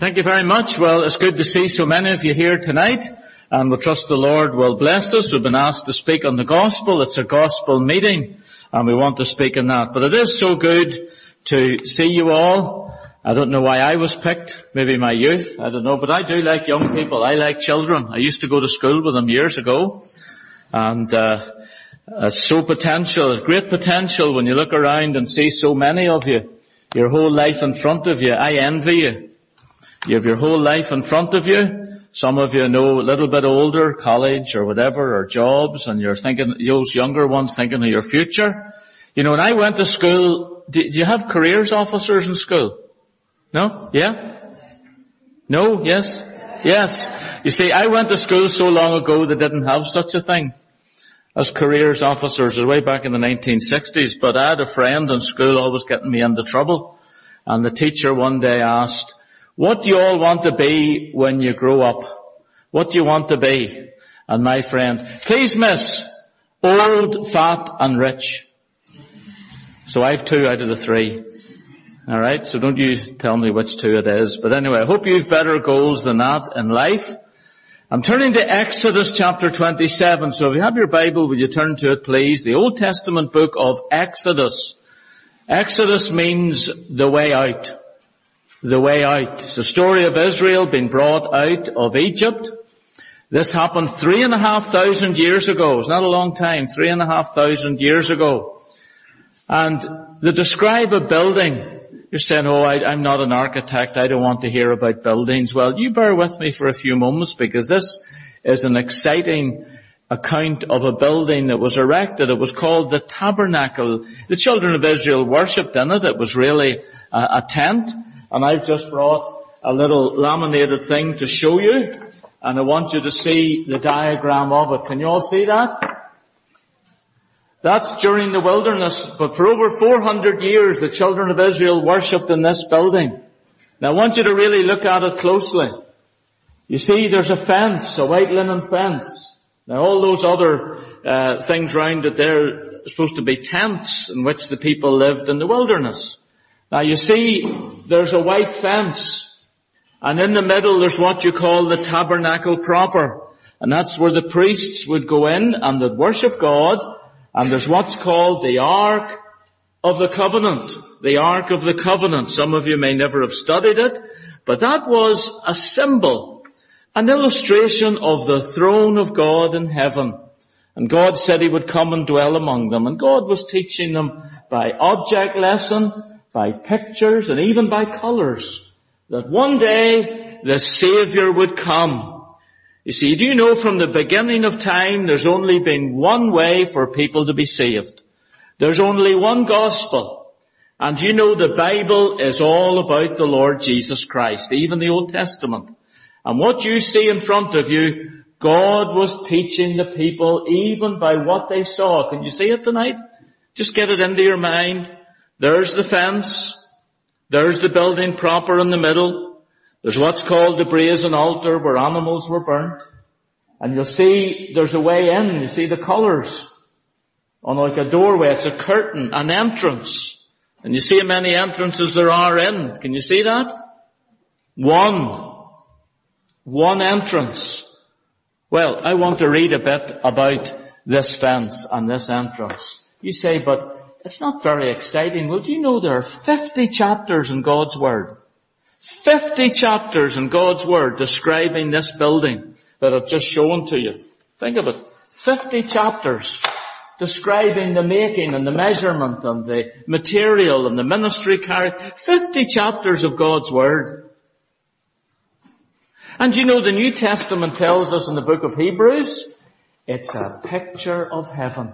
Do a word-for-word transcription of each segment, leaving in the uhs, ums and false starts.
Thank you very much. Well, it's good to see so many of you here tonight, and we trust the Lord will bless us. We've been asked to speak on the gospel. It's a gospel meeting, and we want to speak on that. But it is so good to see you all. I don't know why I was picked, maybe my youth, I don't know, but I do like young people. I like children. I used to go to school with them years ago, and uh it's so potential, it's great potential when you look around and see so many of you, your whole life in front of you. I envy you. You have your whole life in front of you. Some of you know a little bit older, college or whatever, or jobs, and you're thinking, those younger ones thinking of your future. You know, when I went to school, do you have careers officers in school? No? Yeah? No? Yes? Yes. You see, I went to school so long ago they didn't have such a thing as careers officers. It was way back in the nineteen sixties, but I had a friend in school always getting me into trouble. And the teacher one day asked, what do you all want to be when you grow up? What do you want to be? And my friend, please miss, old, fat and rich. So I have two out of the three. Alright, so don't you tell me which two it is. But anyway, I hope you have better goals than that in life. I'm turning to Exodus chapter twenty-seven. So if you have your Bible, will you turn to it please? The Old Testament book of Exodus. Exodus means the way out. The way out. It's the story of Israel being brought out of Egypt. This happened three and a half thousand years ago. It's not a long time. Three and a half thousand years ago. And they describe a building. You're saying, oh, I, I'm not an architect. I don't want to hear about buildings. Well, you bear with me for a few moments because this is an exciting account of a building that was erected. It was called the Tabernacle. The children of Israel worshipped in it. It was really a, a tent. And I've just brought a little laminated thing to show you. And I want you to see the diagram of it. Can you all see that? That's during the wilderness. But for over four hundred years, the children of Israel worshipped in this building. Now I want you to really look at it closely. You see, there's a fence, a white linen fence. Now all those other uh, things round it, they're supposed to be tents in which the people lived in the wilderness. Now you see, there's a white fence, and in the middle there's what you call the tabernacle proper, and that's where the priests would go in and they'd worship God, and there's what's called the Ark of the Covenant, the Ark of the Covenant. Some of you may never have studied it, but that was a symbol, an illustration of the throne of God in heaven. And God said He would come and dwell among them, and God was teaching them by object lesson, by pictures, and even by colours, that one day the Saviour would come. You see, do you know from the beginning of time there's only been one way for people to be saved? There's only one gospel. And you know the Bible is all about the Lord Jesus Christ, even the Old Testament. And what you see in front of you, God was teaching the people even by what they saw. Can you see it tonight? Just get it into your mind. There's the fence. There's the building proper in the middle. There's what's called the brazen altar where animals were burnt. And you'll see there's a way in. You see the colours on like a doorway. It's a curtain, an entrance. And you see how many entrances there are in. Can you see that? One. One entrance. Well, I want to read a bit about this fence and this entrance. You say, but it's not very exciting. Well, do you know there are fifty chapters in God's Word? fifty chapters in God's Word describing this building that I've just shown to you. Think of it. fifty chapters describing the making and the measurement and the material and the ministry carried. fifty chapters of God's Word. And you know the New Testament tells us in the book of Hebrews, it's a picture of heaven.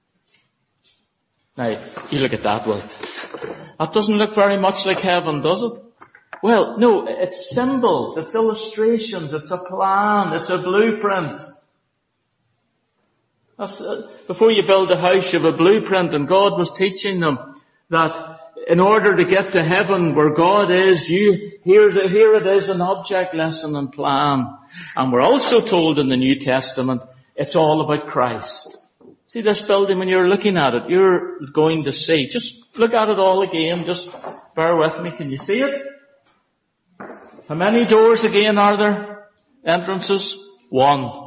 Now, you look at that, well, that doesn't look very much like heaven, does it? Well, no, it's symbols, it's illustrations, it's a plan, it's a blueprint. That's, uh, before you build a house, you have a blueprint, and God was teaching them that in order to get to heaven where God is, you, here's a, here it is, an object lesson and plan. And we're also told in the New Testament, it's all about Christ. See this building, when you're looking at it, you're going to see. Just look at it all again. Just bear with me. Can you see it? How many doors again are there? Entrances? One.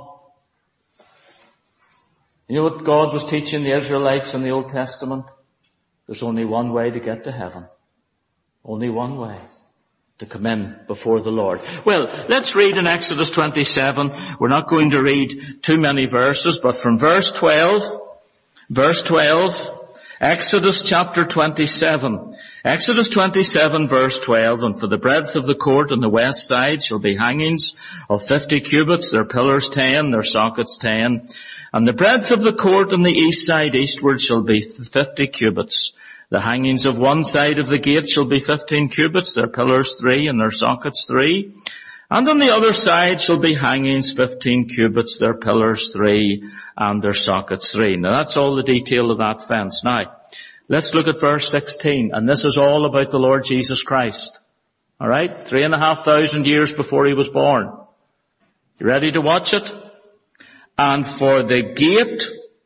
You know what God was teaching the Israelites in the Old Testament? There's only one way to get to heaven. Only one way to come in before the Lord. Well, let's read in Exodus twenty-seven. We're not going to read too many verses, but from verse twelve, verse twelve, Exodus chapter twenty-seven. Exodus twenty-seven verse twelve, and for the breadth of the court on the west side shall be hangings of fifty cubits, their pillars ten, their sockets ten. And the breadth of the court on the east side eastward shall be fifty cubits. The hangings of one side of the gate shall be fifteen cubits, their pillars three and their sockets three. And on the other side shall be hangings fifteen cubits, their pillars three and their sockets three. Now that's all the detail of that fence. Now, let's look at verse sixteen, and this is all about the Lord Jesus Christ. Alright? Three and a half thousand years before he was born. You ready to watch it? And for the gate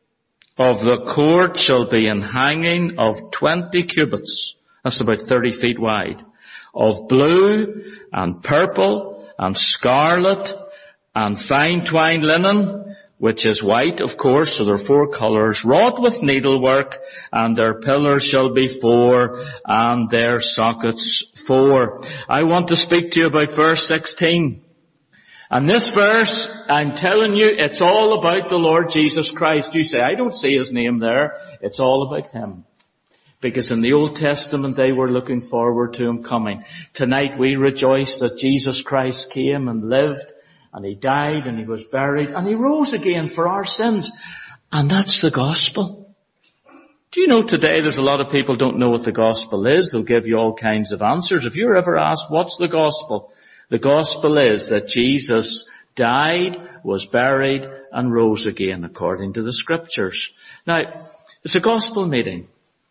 of the court shall be an hanging of twenty cubits. That's about thirty feet wide. Of blue and purple and scarlet and fine twined linen, which is white, of course, so there are four colours, wrought with needlework, and their pillars shall be four, and their sockets four. I want to speak to you about verse sixteen. And this verse, I'm telling you, it's all about the Lord Jesus Christ. You say, I don't see his name there. It's all about him. Because in the Old Testament they were looking forward to him coming. Tonight we rejoice that Jesus Christ came and lived, and he died, and he was buried, and he rose again for our sins. And that's the gospel. Do you know today there's a lot of people don't know what the gospel is? They'll give you all kinds of answers. If you're ever asked, what's the gospel? The gospel is that Jesus died, was buried, and rose again according to the scriptures. Now, it's a gospel meeting.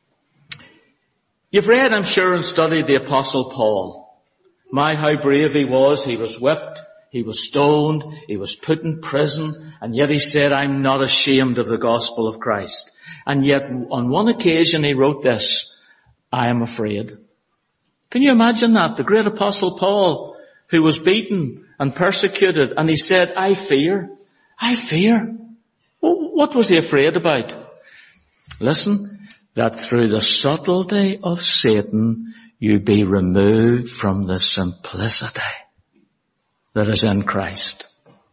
You've read, I'm sure, and studied the Apostle Paul. My, how brave he was. He was whipped, he was stoned, he was put in prison, and yet he said, I'm not ashamed of the gospel of Christ. And yet, on one occasion he wrote this, I am afraid. Can you imagine that? The great Apostle Paul, who was beaten and persecuted, and he said, I fear, I fear. Well, what was he afraid about? Listen, that through the subtlety of Satan you be removed from the simplicity that is in Christ.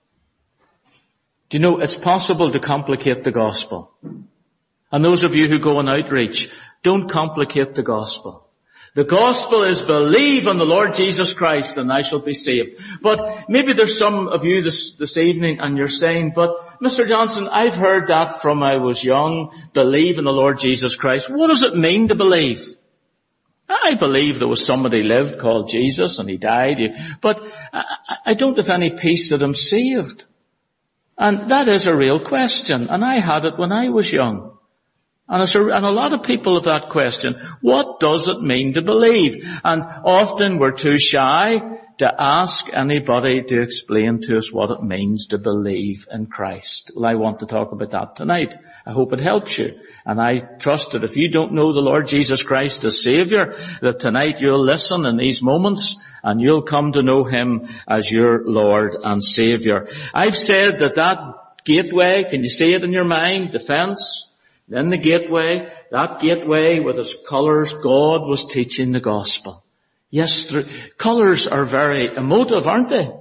Do you know, it's possible to complicate the gospel. And those of you who go on outreach, don't complicate the gospel. The gospel is believe on the Lord Jesus Christ and thou shalt be saved. But maybe there's some of you this, this evening and you're saying, but Mister Johnson, I've heard that from I was young, believe in the Lord Jesus Christ. What does it mean to believe? I believe there was somebody lived called Jesus and he died, but I, I don't have any peace that I'm saved. And that is a real question, and I had it when I was young. And, it's a, and a lot of people have that question. What does it mean to believe? And often we're too shy to ask anybody to explain to us what it means to believe in Christ. Well, I want to talk about that tonight. I hope it helps you. And I trust that if you don't know the Lord Jesus Christ as Saviour, that tonight you'll listen in these moments and you'll come to know him as your Lord and Saviour. I've said that that gateway, can you see it in your mind, the fence? Then the gateway, that gateway with its colours, God was teaching the gospel. Yes, through, colours are very emotive, aren't they?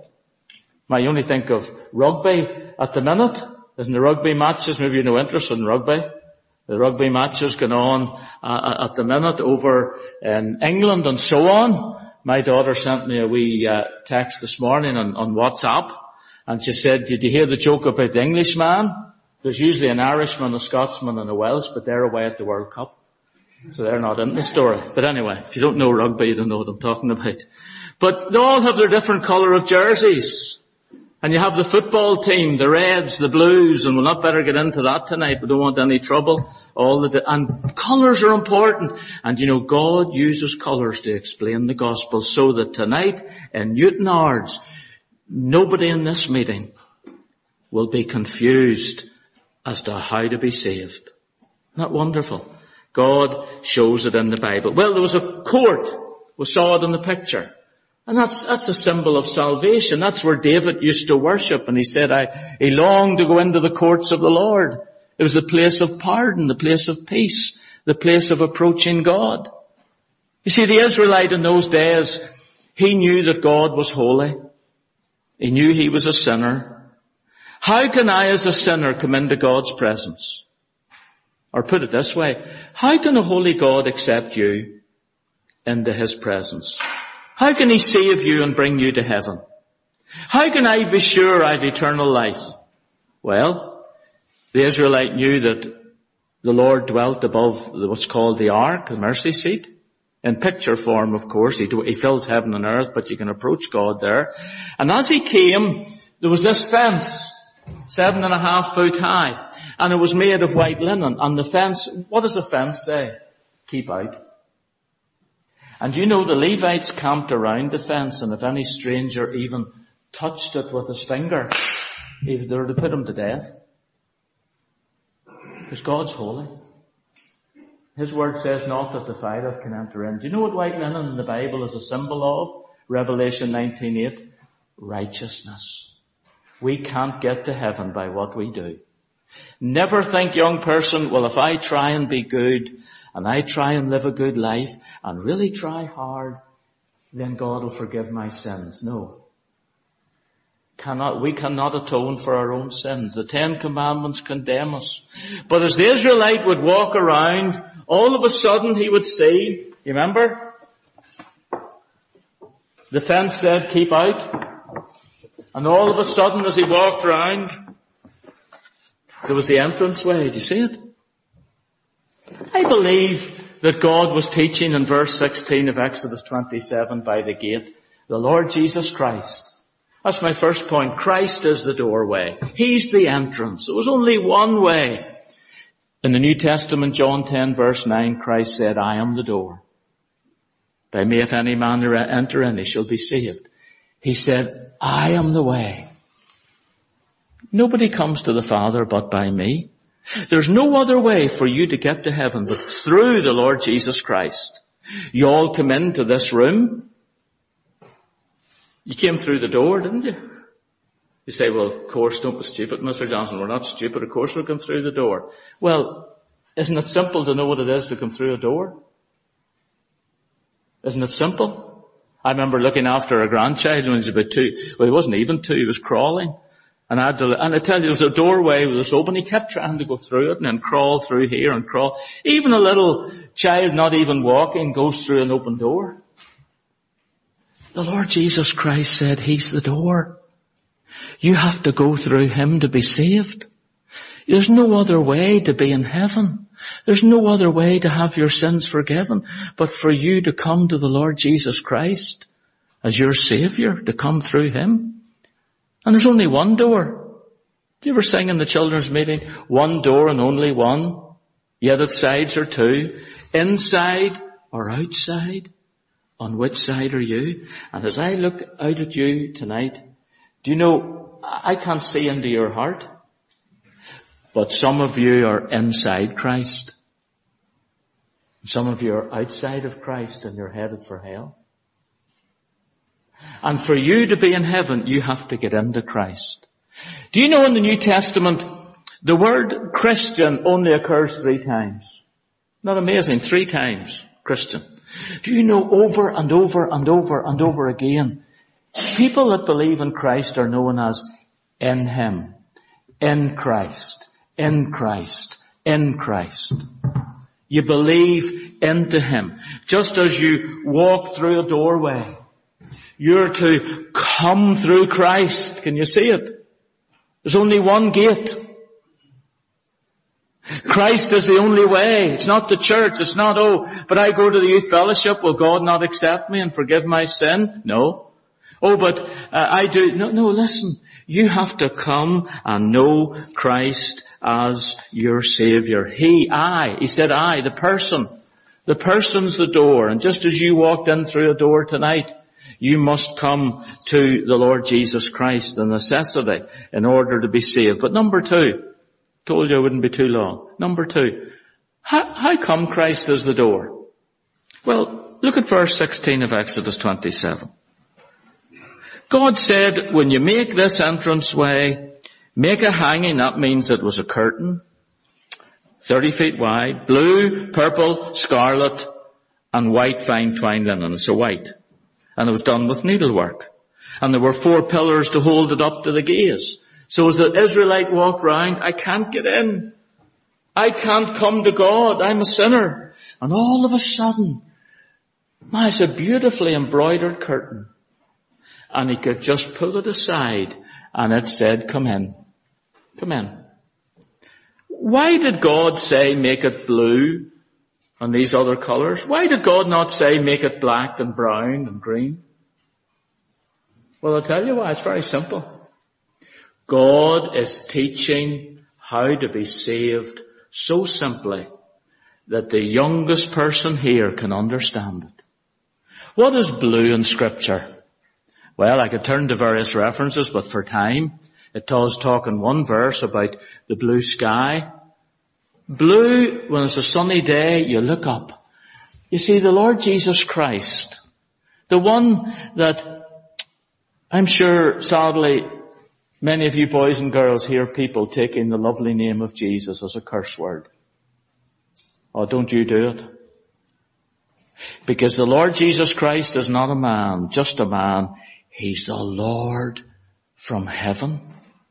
I only think of rugby at the minute. Isn't the rugby matches, maybe you're no interest in rugby. The rugby matches going on uh, at the minute over in England and so on. My daughter sent me a wee uh, text this morning on, on WhatsApp, and she said, did you hear the joke about the Englishman? There's usually an Irishman, a Scotsman and a Welsh, but they're away at the World Cup. So they're not in the story. But anyway, if you don't know rugby, you don't know what I'm talking about. But they all have their different colour of jerseys. And you have the football team, the Reds, the Blues, and we'll not better get into that tonight. We don't want any trouble. All the, and colours are important. And you know, God uses colours to explain the gospel so that tonight in Newtownards, nobody in this meeting will be confused as to how to be saved. Isn't that wonderful? God shows it in the Bible. Well, there was a court. We saw it in the picture. And that's, that's a symbol of salvation. That's where David used to worship. And he said, I, he longed to go into the courts of the Lord. It was the place of pardon, the place of peace, the place of approaching God. You see, the Israelite in those days, he knew that God was holy. He knew he was a sinner. How can I as a sinner come into God's presence? Or put it this way, how can a holy God accept you into his presence? How can he save you and bring you to heaven? How can I be sure I have eternal life? Well, the Israelite knew that the Lord dwelt above what's called the ark, the mercy seat. In picture form, of course. He, do, he fills heaven and earth, but you can approach God there. And as he came, there was this fence, seven and a half foot high. And it was made of white linen. And the fence, what does the fence say? Keep out. And you know the Levites camped around the fence, and if any stranger even touched it with his finger, they were to put him to death. Because God's holy. His word says not that the defileth can enter in. Do you know what white linen in the Bible is a symbol of? Revelation nineteen eight. Righteousness. We can't get to heaven by what we do. Never think, young person, well, if I try and be good, and I try and live a good life, and really try hard, then God will forgive my sins. No. Cannot, we cannot atone for our own sins. The Ten Commandments condemn us. But as the Israelite would walk around, all of a sudden he would see, you remember? The fence said, keep out. And all of a sudden as he walked around, there was the entranceway. Did you see it? I believe that God was teaching in verse sixteen of Exodus twenty-seven by the gate, the Lord Jesus Christ. That's my first point. Christ is the doorway. He's the entrance. There was only one way. In the New Testament, John ten verse nine, Christ said, I am the door. By me if any man enter in, he shall be saved. He said, I am the way. Nobody comes to the Father but by me. There's no other way for you to get to heaven but through the Lord Jesus Christ. You all come into this room. You came through the door, didn't you? You say, well, of course, don't be stupid, Mister Johnson. We're not stupid. Of course we'll come through the door. Well, isn't it simple to know what it is to come through a door? Isn't it simple? I remember looking after a grandchild when he was about two. Well, he wasn't even two. He was crawling. And I had to, and I tell you, there was a doorway that was open. He kept trying to go through it and then crawl through here and crawl. Even a little child not even walking goes through an open door. The Lord Jesus Christ said He's the door. You have to go through Him to be saved. There's no other way to be in heaven. There's no other way to have your sins forgiven but for you to come to the Lord Jesus Christ as your Saviour, to come through Him. And there's only one door. Do you ever sing in the children's meeting, one door and only one, yet its sides are two, inside or outside? On which side are you? And as I look out at you tonight, do you know, I can't see into your heart, but some of you are inside Christ. Some of you are outside of Christ and you're headed for hell. And for you to be in heaven, you have to get into Christ. Do you know in the New Testament, the word Christian only occurs three times? Not amazing? Three times, Christian. Do you know over and over and over and over again, people that believe in Christ are known as in Him, in Christ, in Christ, in Christ. You believe into Him. Just as you walk through a doorway, you're to come through Christ. Can you see it? There's only one gate. Christ is the only way. It's not the church. It's not, oh, but I go to the youth fellowship. Will God not accept me and forgive my sin? No. Oh, but uh, I do. No, no, listen. You have to come and know Christ as your Saviour. He, I. He said I, the person. The person's the door. And just as you walked in through a door tonight, you must come to the Lord Jesus Christ, the necessity, in order to be saved. But number two, told you I wouldn't be too long. Number two, how, how come Christ is the door? Well, look at verse sixteen of Exodus twenty-seven. God said, when you make this entranceway, make a hanging. That means it was a curtain, thirty feet wide, blue, purple, scarlet, and white fine twined linen. So white. And it was done with needlework. And there were four pillars to hold it up to the gaze. So as the Israelite walked round, I can't get in. I can't come to God. I'm a sinner. And all of a sudden, my, it's a beautifully embroidered curtain. And he could just pull it aside and it said, come in. Come in. Why did God say make it blue and these other colours? Why did God not say make it black and brown and green? Well, I'll tell you why. It's very simple. God is teaching how to be saved so simply that the youngest person here can understand it. What is blue in Scripture? Well, I could turn to various references, but for time, it does talk in one verse about the blue sky. Blue, when it's a sunny day, you look up. You see, the Lord Jesus Christ, the one that I'm sure, sadly, many of you boys and girls hear people taking the lovely name of Jesus as a curse word. Oh, don't you do it. Because the Lord Jesus Christ is not a man, just a man. He's the Lord from heaven.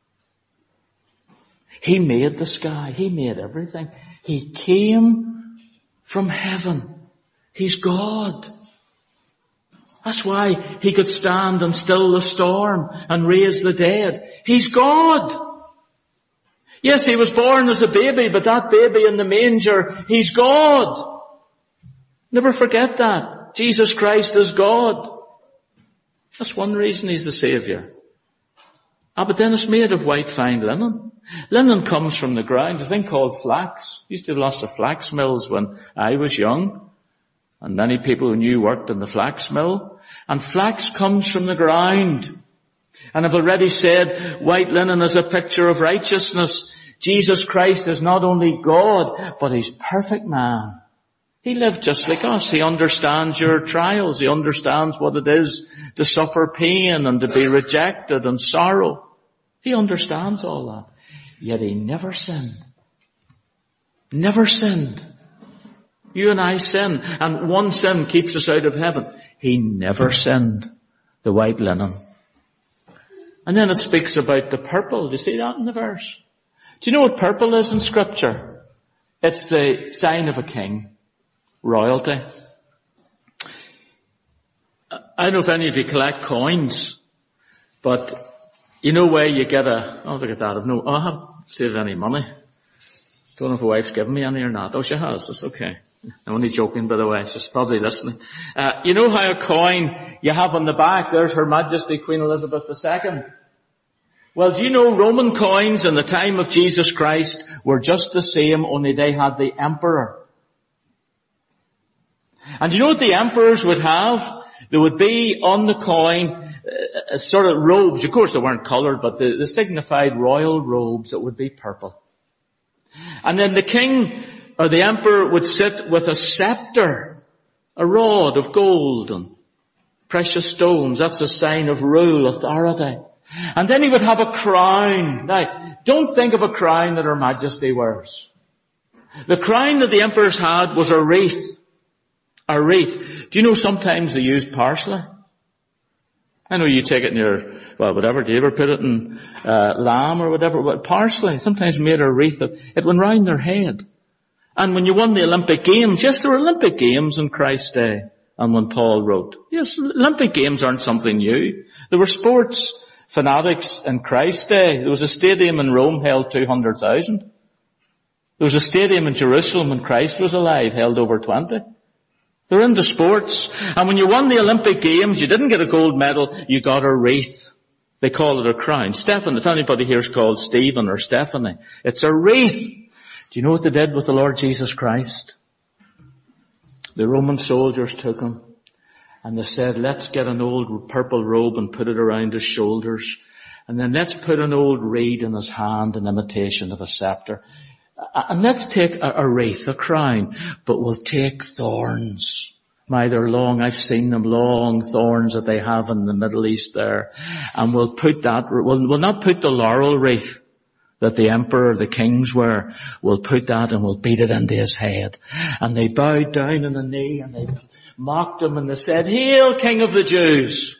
He made the sky. He made everything. He came from heaven. He's God. That's why he could stand and still the storm and raise the dead. He's God. Yes, he was born as a baby, but that baby in the manger, he's God. Never forget that. Jesus Christ is God. That's one reason he's the Saviour. Ah, but then it's made of white fine linen. Linen comes from the ground, a thing called flax. Used to have lots of flax mills when I was young. And many people who knew worked in the flax mill. And flax comes from the ground. And I've already said white linen is a picture of righteousness. Jesus Christ is not only God, but he's perfect man. He lived just like us. He understands your trials. He understands what it is to suffer pain and to be rejected and sorrow. He understands all that. Yet he never sinned. Never sinned. You and I sin, and one sin keeps us out of heaven. He never sinned. The white linen. And then it speaks about the purple. Do you see that in the verse? Do you know what purple is in Scripture? It's the sign of a king. Royalty. I don't know if any of you collect coins, but you know where you get a, oh look at that, I've no, oh, I haven't saved any money. Don't know if my wife's given me any or not. Oh, she has, it's okay. I'm only joking, by the way, she's probably listening. Uh, you know how a coin you have on the back, there's Her Majesty Queen Elizabeth the Second. Well, do you know Roman coins in the time of Jesus Christ were just the same, only they had the emperor. And you know what the emperors would have? There would be on the coin uh, sort of robes. Of course they weren't coloured, but they, they signified royal robes that would be purple. And then the king or the emperor would sit with a scepter, a rod of gold and precious stones. That's a sign of rule, authority. And then he would have a crown. Now, don't think of a crown that Her Majesty wears. The crown that the emperors had was a wreath. A wreath. Do you know sometimes they used parsley? I know you take it in your, well, whatever, do you ever put it in uh, lamb or whatever? But parsley, sometimes made a wreath of, it went round their head. And when you won the Olympic Games, yes, there were Olympic Games in Christ's day. And when Paul wrote, yes, Olympic Games aren't something new. There were sports fanatics in Christ's day. There was a stadium in Rome held two hundred thousand. There was a stadium in Jerusalem when Christ was alive, held over twenty. They're into sports. And when you won the Olympic Games, you didn't get a gold medal, you got a wreath. They call it a crown. Stephen, if anybody here is called Stephen or Stephanie, it's a wreath. Do you know what they did with the Lord Jesus Christ? The Roman soldiers took him and they said, let's get an old purple robe and put it around his shoulders. And then let's put an old reed in his hand in imitation of a scepter. And let's take a, a wreath, a crown, but we'll take thorns My, they're long. I've seen them, long thorns that they have in the Middle East there. And we'll put that, we'll, we'll not put the laurel wreath that the emperor, the kings wear. We'll put that and we'll beat it into his head. And they bowed down on the knee and they mocked him and they said, "Hail, King of the Jews."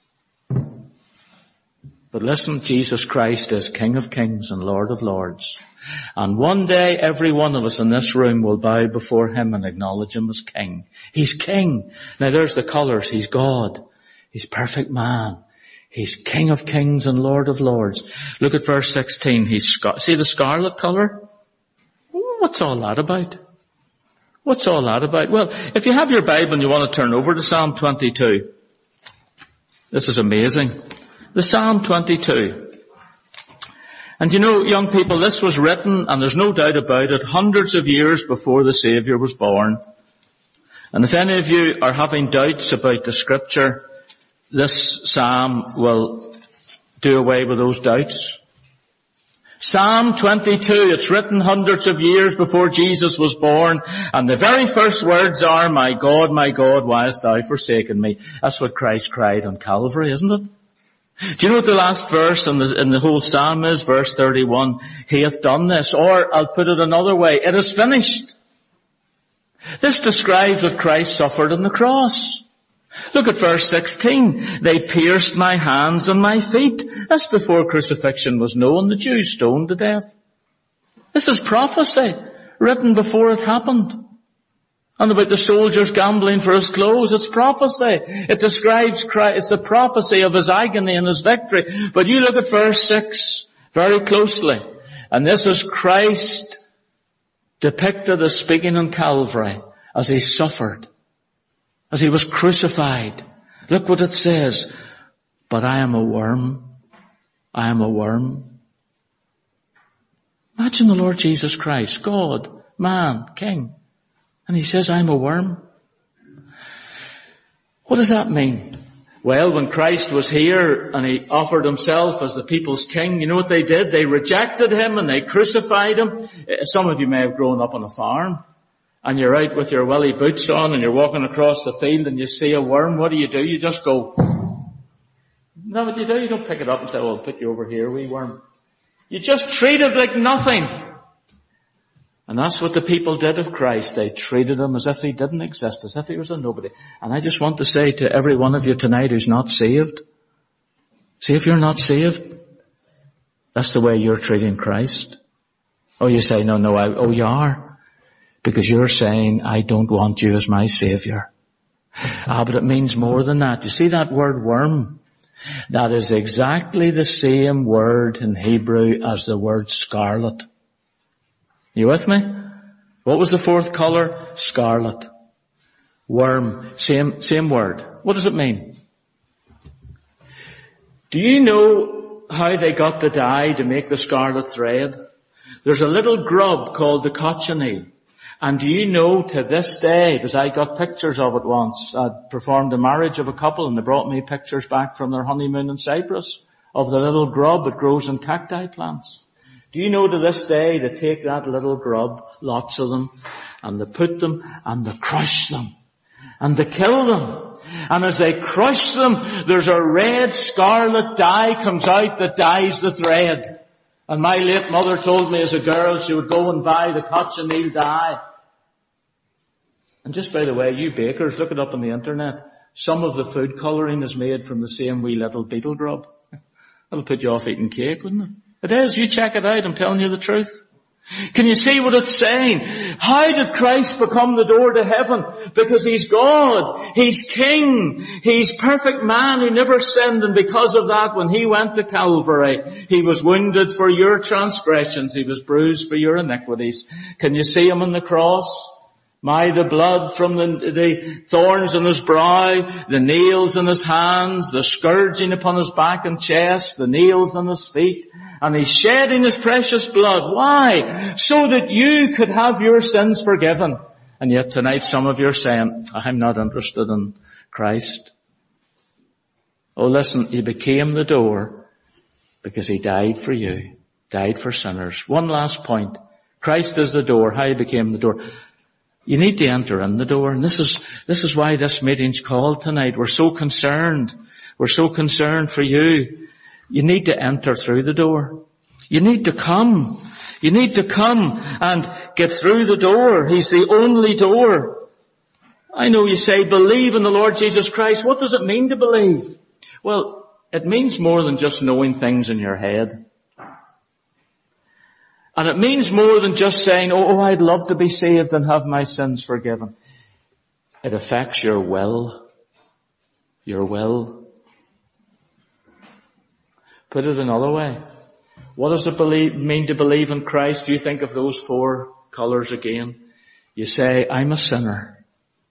But listen, Jesus Christ is King of Kings and Lord of Lords. And one day every one of us in this room will bow before him and acknowledge him as King. He's King. Now there's the colours. He's God. He's perfect man. He's King of Kings and Lord of Lords. Look at verse sixteen. He's scar- See the scarlet colour? What's all that about? What's all that about? Well, if you have your Bible and you want to turn over to Psalm twenty-two. This is amazing. The Psalm twenty-two. And you know, young people, this was written, and there's no doubt about it, hundreds of years before the Saviour was born. And if any of you are having doubts about the Scripture, this Psalm will do away with those doubts. Psalm twenty-two, it's written hundreds of years before Jesus was born, and the very first words are, "My God, my God, why hast thou forsaken me?" That's what Christ cried on Calvary, isn't it? Do you know what the last verse in the, in the whole Psalm is? Verse thirty-one, "He hath done this." Or, I'll put it another way, "It is finished." This describes what Christ suffered on the cross. Look at verse sixteen. "They pierced my hands and my feet." That's before crucifixion was known. The Jews stoned to death. This is prophecy, written before it happened. And about the soldiers gambling for his clothes, it's prophecy. It describes Christ, it's the prophecy of his agony and his victory. But you look at verse six very closely, and this is Christ depicted as speaking on Calvary, as he suffered, as he was crucified. Look what it says, "But I am a worm, I am a worm." Imagine the Lord Jesus Christ, God, man, King. And he says, "I'm a worm." What does that mean? Well, when Christ was here and he offered himself as the people's king, you know what they did? They rejected him and they crucified him. Some of you may have grown up on a farm and you're out with your welly boots on and you're walking across the field and you see a worm. What do you do? You just go, no, what you do? You don't pick it up and say, "Well, I'll put you over here, wee worm." You just treat it like nothing. And that's what the people did of Christ. They treated him as if he didn't exist, as if he was a nobody. And I just want to say to every one of you tonight who's not saved, see, if you're not saved, that's the way you're treating Christ. Oh, you say, no, no, I, oh, you are. Because you're saying, "I don't want you as my Saviour." Ah, but it means more than that. You see that word worm? That is exactly the same word in Hebrew as the word scarlet. You with me? What was the fourth colour? Scarlet. Worm. Same, same word. What does it mean? Do you know how they got the dye to make the scarlet thread? There's a little grub called the cochineal. And do you know to this day, because I got pictures of it once, I performed a marriage of a couple and they brought me pictures back from their honeymoon in Cyprus of the little grub that grows in cacti plants. Do you know to this day they take that little grub, lots of them, and they put them and they crush them and they kill them. And as they crush them, there's a red scarlet dye comes out that dyes the thread. And my late mother told me as a girl she would go and buy the cochineal dye. And just by the way, you bakers, look it up on the internet. Some of the food colouring is made from the same wee little beetle grub. That'll put you off eating cake, wouldn't it? It is. You check it out. I'm telling you the truth. Can you see what it's saying? How did Christ become the door to heaven? Because he's God. He's King. He's perfect man who never sinned. And because of that, when he went to Calvary, he was wounded for your transgressions. He was bruised for your iniquities. Can you see him on the cross? My, the blood from the, the thorns on his brow, the nails in his hands, the scourging upon his back and chest, the nails on his feet, and he's shedding his precious blood. Why? So that you could have your sins forgiven. And yet tonight some of you are saying, "I'm not interested in Christ." Oh, listen, he became the door because he died for you, died for sinners. One last point. Christ is the door. How he became the door. You need to enter in the door. And this is, this is why this meeting's called tonight. We're so concerned. We're so concerned for you. You need to enter through the door. You need to come. You need to come and get through the door. He's the only door. I know you say, believe in the Lord Jesus Christ. What does it mean to believe? Well, it means more than just knowing things in your head. And it means more than just saying, oh, I'd love to be saved and have my sins forgiven. It affects your will. Your will. Put it another way. What does it believe, mean to believe in Christ? You think of those four colours again. You say, I'm a sinner.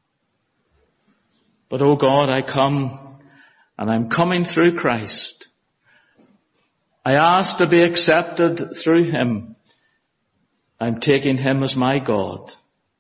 But oh God, I come and I'm coming through Christ. I ask to be accepted through Him. I'm taking Him as my God.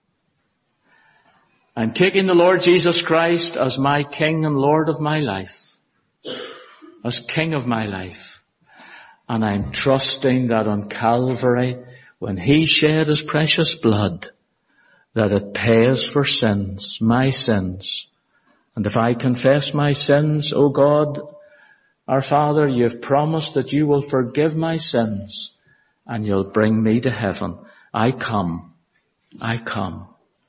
I'm taking the Lord Jesus Christ as my King and Lord of my life. As King of my life. And I'm trusting that on Calvary, when He shed His precious blood, that it pays for sins, my sins. And if I confess my sins, O God, our Father, You've promised that You will forgive my sins and You'll bring me to heaven. I come. I come.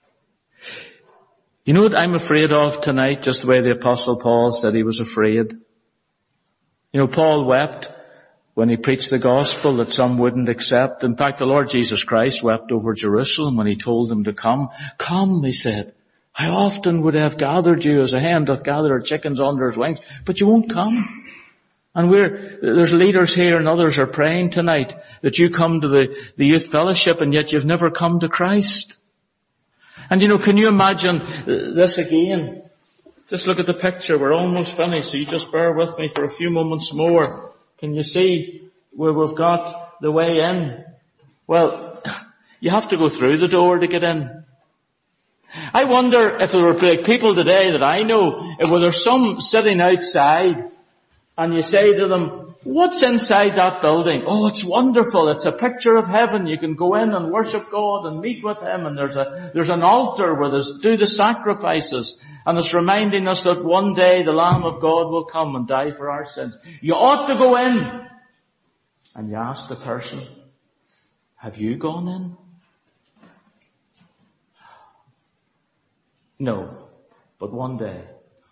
You know what I'm afraid of tonight, just the way the Apostle Paul said he was afraid? You know, Paul wept when he preached the gospel that some wouldn't accept. In fact, the Lord Jesus Christ wept over Jerusalem when He told them to come. Come, He said. I often would have gathered you as a hen doth gather her chickens under his wings, but you won't come. And we're, there's leaders here and others are praying tonight that you come to the, the youth fellowship and yet you've never come to Christ. And you know, can you imagine this again? Just look at the picture. We're almost finished, so you just bear with me for a few moments more. Can you see where we've got the way in? Well, you have to go through the door to get in. I wonder if there were people today that I know, if were there some sitting outside and you say to them, what's inside that building? Oh, it's wonderful. It's a picture of heaven. You can go in and worship God and meet with Him. And there's a, there's an altar where there's, do the sacrifices. And it's reminding us that one day the Lamb of God will come and die for our sins. You ought to go in. And you ask the person, have you gone in? No, but one day.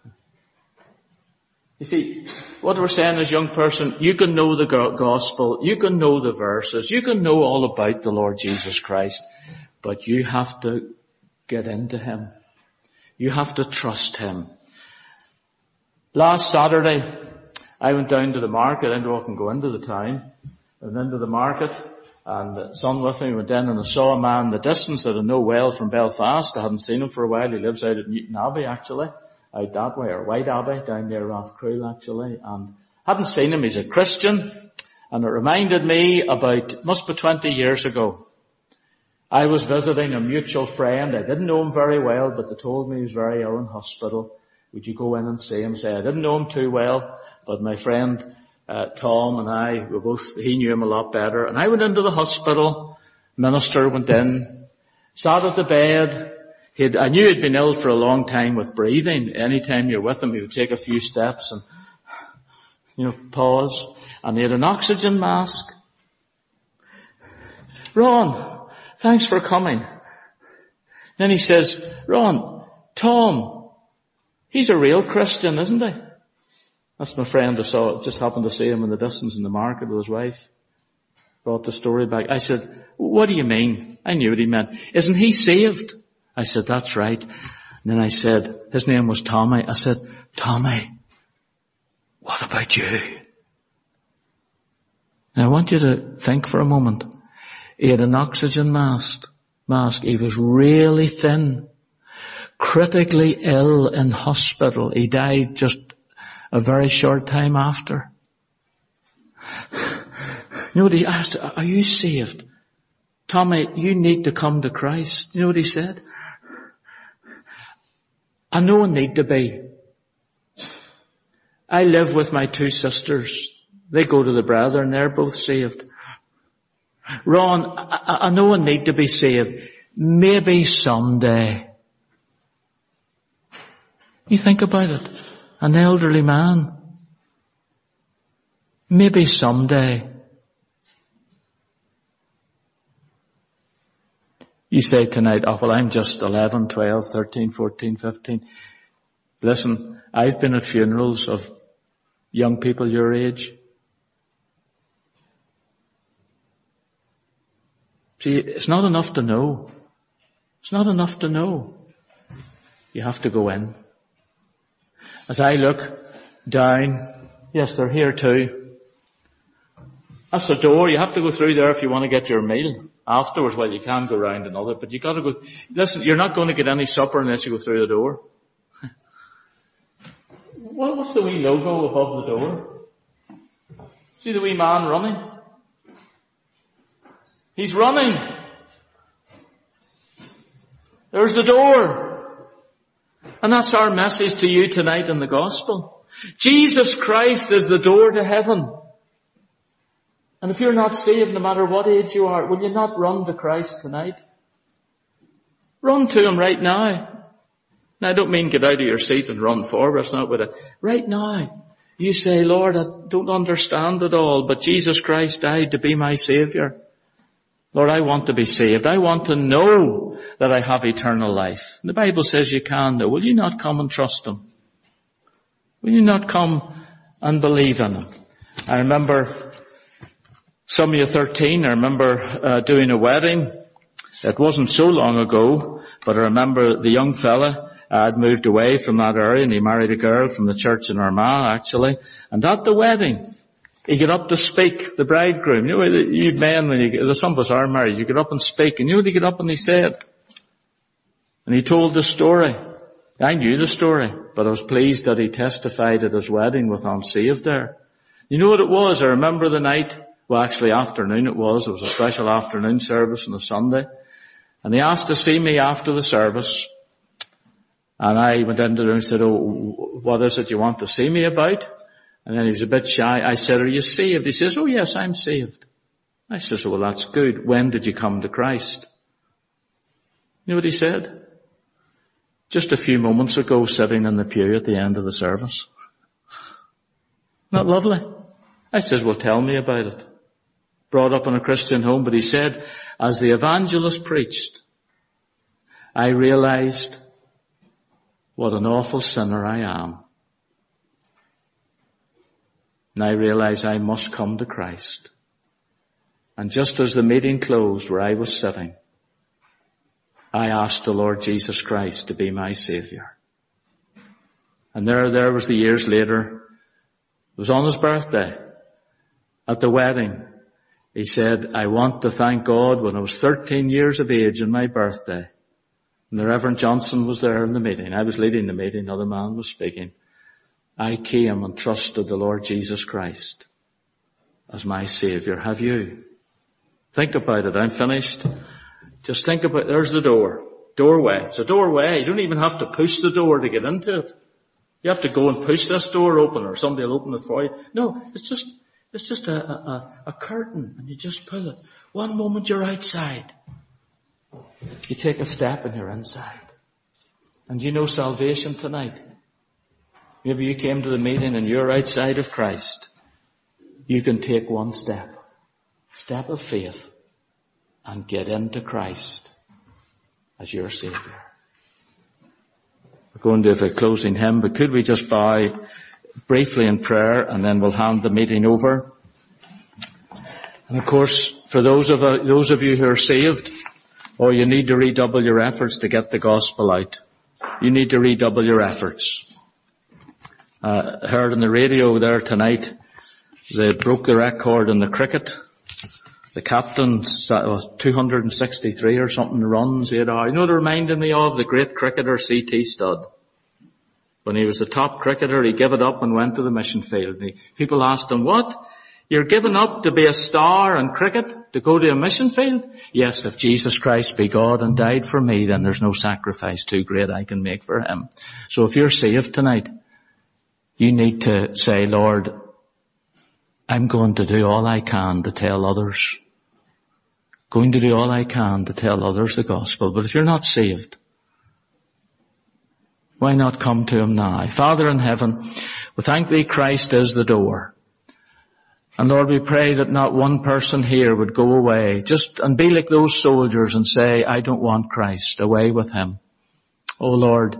You see, what we're saying as young person, you can know the gospel, you can know the verses, you can know all about the Lord Jesus Christ, but you have to get into Him. You have to trust Him. Last Saturday, I went down to the market. I don't often go into the town. I went into the market, and the son with me went in, and I saw a man in the distance that I know well from Belfast. I hadn't seen him for a while. He lives out at Newton Abbey, actually. Out that way, or White Abbey, down near Rathcreel, actually. And hadn't seen him. He's a Christian. And it reminded me about, must be twenty years ago. I was visiting a mutual friend. I didn't know him very well, but they told me he was very ill in hospital. Would you go in and see him? Say, I didn't know him too well, but my friend, uh, Tom and I, we both, he knew him a lot better. And I went into the hospital. Minister went in, sat at the bed. He'd, I knew he'd been ill for a long time with breathing. Anytime you're with him, he would take a few steps and, you know, pause. And he had an oxygen mask. Ron, thanks for coming. Then he says, Ron, Tom, he's a real Christian, isn't he? That's my friend I saw, just happened to see him in the distance in the market with his wife. Brought the story back. I said, what do you mean? I knew what he meant. Isn't he saved? I said, that's right. And then I said, his name was Tommy. I said, Tommy, what about you? Now I want you to think for a moment. He had an oxygen mask. Mask. He was really thin. Critically ill in hospital. He died just a very short time after. You know what he asked? Are you saved? Tommy, you need to come to Christ. You know what he said? I know I need to be. I live with my two sisters. They go to the brethren. They're both saved. Ron, I, I know I need to be saved. maybe someday. You think about it. An elderly man. Maybe someday. You say tonight, oh well, I'm just eleven, twelve, thirteen, fourteen, fifteen. Listen, I've been at funerals of young people your age. See, it's not enough to know. It's not enough to know. You have to go in. As I look down, yes, they're here too. That's the door. You have to go through there if you want to get your meal. Afterwards, well, you can go round another, but you got to go. Listen, you're not going to get any supper unless you go through the door. Well, what's the wee logo above the door? See the wee man running? He's running. There's the door. And that's our message to you tonight in the gospel. Jesus Christ is the door to heaven. And if you're not saved, no matter what age you are, will you not run to Christ tonight? Run to Him right now. Now I don't mean get out of your seat and run forward. That's not what it. Right now, you say, Lord, I don't understand it all, but Jesus Christ died to be my Saviour. Lord, I want to be saved. I want to know that I have eternal life. And the Bible says you can know. Will you not come and trust Him? Will you not come and believe in Him? I remember some of you thirteen, I remember uh, doing a wedding. It wasn't so long ago, but I remember the young fella uh, had moved away from that area and he married a girl from the church in Armagh, actually. And at the wedding, he got up to speak, the bridegroom. You know, you men, when you get, some of us are married, you get up and speak. And you know what he got up and he said? And he told the story. I knew the story, but I was pleased that he testified at his wedding with unsaved there. You know what it was? I remember the night, well actually afternoon it was, it was a special afternoon service on a Sunday. And he asked to see me after the service. And I went into the room and said, oh, what is it you want to see me about? And then he was a bit shy. I said, are you saved? He says, oh yes, I'm saved. I says, well that's good. When did you come to Christ? You know what he said? Just a few moments ago, sitting in the pew at the end of the service. Not lovely? I says, well tell me about it. Brought up in a Christian home, but he said, as the evangelist preached, I realized what an awful sinner I am. And I realized I must come to Christ. And just as the meeting closed where I was sitting, I asked the Lord Jesus Christ to be my Saviour. And there, there was the years later. It was on his birthday. At the wedding, he said, I want to thank God when I was thirteen years of age on my birthday. And the Reverend Johnson was there in the meeting. I was leading the meeting, another man was speaking. I came and trusted the Lord Jesus Christ as my Saviour. Have you? Think about it. I'm finished. Just think about, there's the door. Doorway. It's a doorway. You don't even have to push the door to get into it. You have to go and push this door open or somebody will open it for you. No, it's just, it's just a, a, a curtain and you just pull it. One moment you're outside. You take a step and you're inside. And you know salvation tonight. Maybe you came to the meeting and you're outside of Christ. You can take one step. Step of faith. And get into Christ as your Saviour. We're going to have a closing hymn, but could we just bow briefly in prayer and then we'll hand the meeting over. And of course, for those of, uh, those of you who are saved, oh, you need to redouble your efforts to get the gospel out. You need to redouble your efforts. Uh, heard on the radio there tonight, they broke the record in the cricket. The captain was two hundred sixty-three or something runs. He had, you know what it reminded me of? The great cricketer C T Studd. When he was the top cricketer, he gave it up and went to the mission field. And he, people asked him, what? You're giving up to be a star in cricket, to go to a mission field? Yes, if Jesus Christ be God and died for me, then there's no sacrifice too great I can make for Him. So if you're saved tonight, you need to say, Lord, I'm going to do all I can to tell others going to do all I can to tell others the gospel. But if you're not saved, why not come to him now? Father in heaven, we thank thee Christ is the door. And Lord, we pray that not one person here would go away just and be like those soldiers and say, I don't want Christ, away with him. Oh Lord,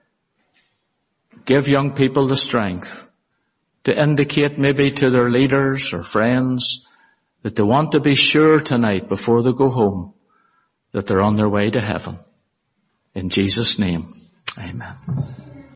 give young people the strength to indicate maybe to their leaders or friends that they want to be sure tonight before they go home that they're on their way to heaven. In Jesus' name, amen.